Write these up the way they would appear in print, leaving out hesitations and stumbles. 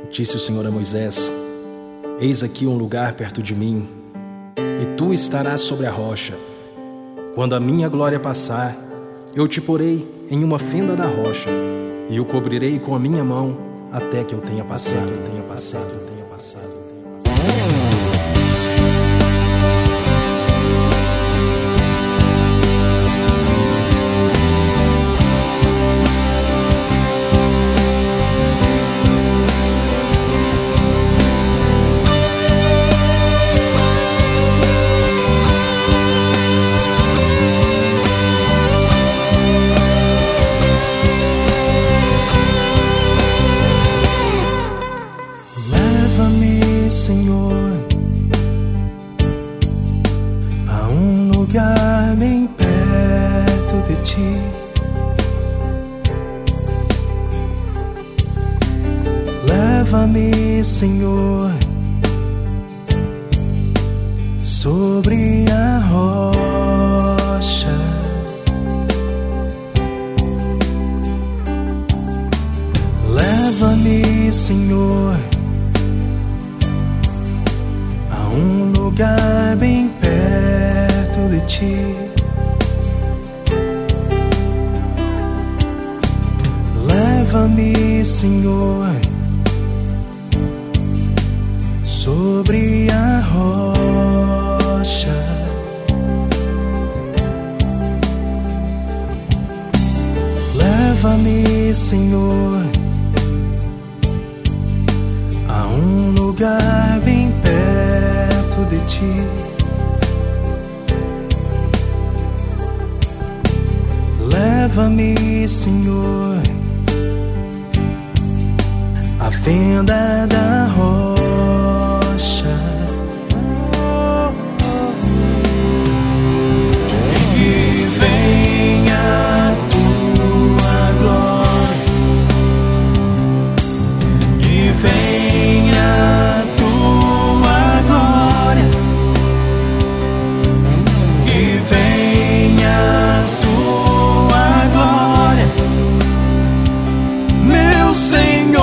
Disse o Senhor a Moisés: eis aqui um lugar perto de mim, e tu estarás sobre a rocha. Quando a minha glória passar, eu te porei em uma fenda da rocha, e o cobrirei com a minha mão até que eu tenha passado. Leva-me, Senhor, a um lugar bem perto de ti. Leva-me, Senhor, sobre a rocha. Leva-me, Senhor, a um lugar bem perto de ti. Leva-me, Senhor, sobre a rocha. Leva-me, Senhor, a um lugar bem perto de ti. Leva-me, Senhor, à fenda da rocha. Que venha a tua glória, que venha a tua glória, que venha a tua glória, meu Senhor.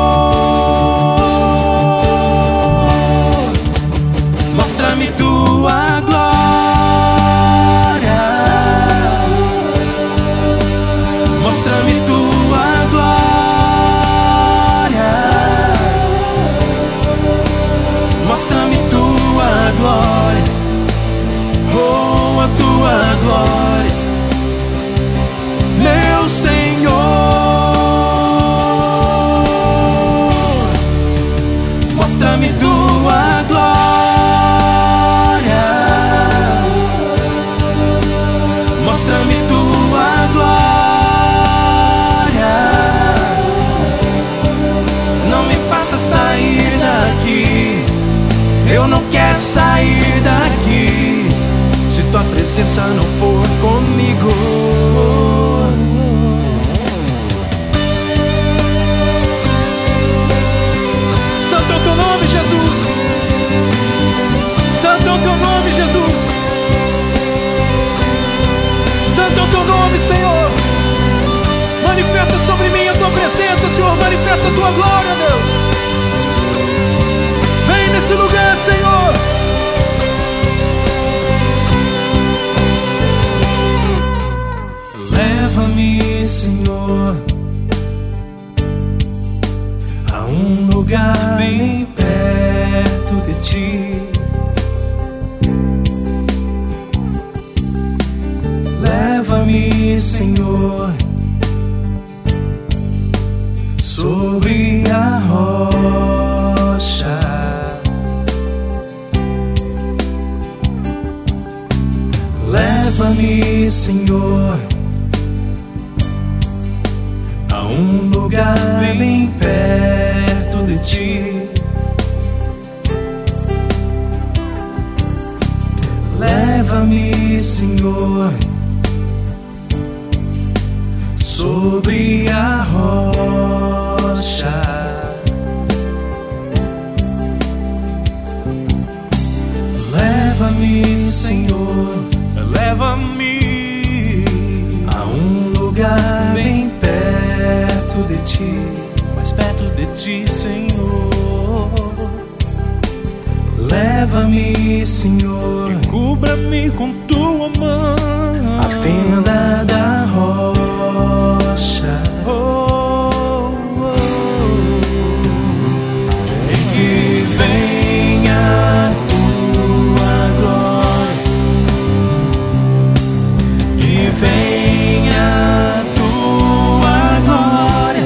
Mostra-me tua glória, mostra-me tua glória, mostra-me tua glória, oh, a tua glória, meu Senhor. Mostra-me tua glória, mostra-me tua glória, não me faça sair daqui, eu não quero sair daqui, se tua presença não for comigo. Santo é o teu nome, Jesus. Santo é o teu nome, Jesus. Santo é o teu nome, Senhor. Manifesta sobre mim a tua presença, Senhor. Manifesta a tua glória, Deus. Vem nesse lugar, Senhor. Leva-me, Senhor, a um lugar bem perto de ti. Leva-me, Senhor, sobre a rocha. Leva-me, Senhor, a um lugar bem perto de ti. Leva-me, Senhor, sobre a rocha. Leva-me, Senhor, leva-me a um lugar bem perto de ti. mais perto de ti, Senhor. Leva-me, Senhor, e cubra-me com tua mão, a fenda da rocha. E que venha a tua glória, que venha a tua glória,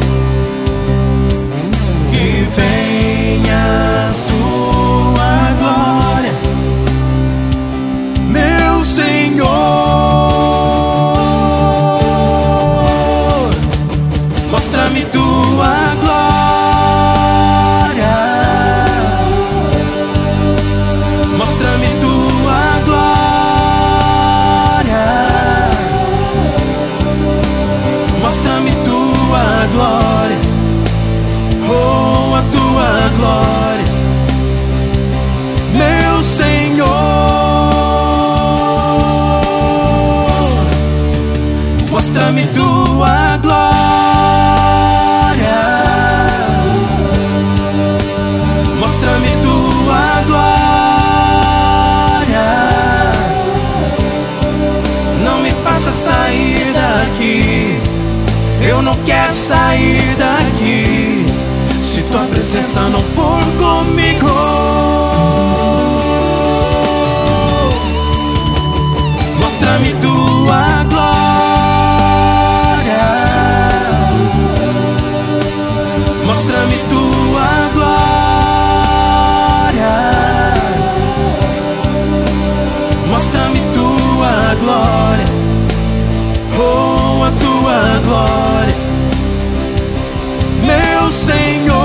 que venha a tua glória, meu Senhor. Mostra-me tua glória, mostra-me tua glória, mostra-me tua glória, oh, a tua glória, meu Senhor. Mostra-me tua glória, mostra-me tua glória, não me faça sair daqui, eu não quero sair daqui, se tua presença não for comigo. Mostra-me tua glória, mostra-me tua glória, mostra-me tua glória, oh, a tua glória, meu Senhor.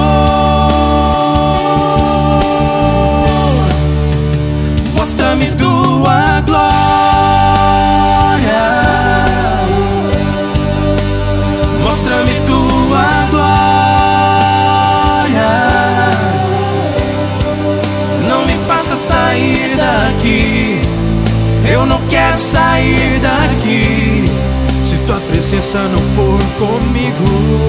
Mostra-me tua glória, mostra-me tua glória, não me faça sair daqui, eu não quero sair daqui, se tua presença não for comigo.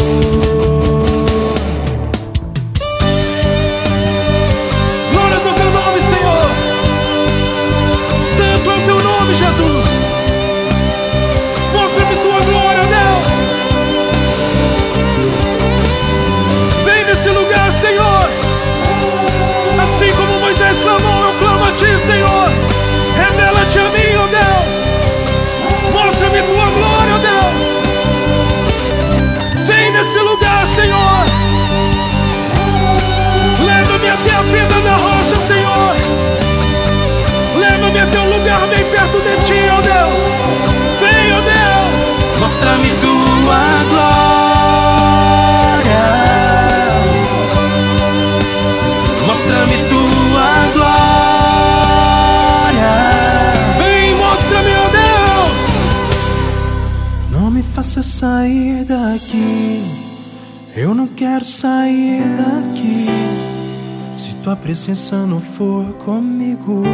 Glórias ao teu nome, Senhor. Santo é o teu nome, Jesus. Mostra-me tua glória, Deus. Vem nesse lugar, Senhor. Assim como Moisés clamou, eu clamo a ti, Senhor. Revela-te a mim, ó Deus. Mostra-me tua glória, ó Deus. Vem nesse lugar, Senhor. Leva-me até a fenda da rocha, Senhor. Leva-me até um lugar bem perto de ti, ó Deus. Vem, ó Deus. Mostra-me tua glória, mostra-me tua glória. Vem, mostra-me, ó Deus. Não me faça sair daqui, eu não quero sair daqui, se tua presença não for comigo.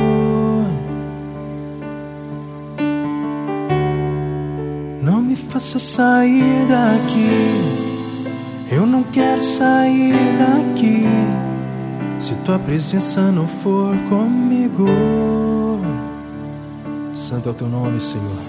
Não me faça sair daqui, eu não quero sair daqui, se tua presença não for comigo. Santo é o teu nome, Senhor.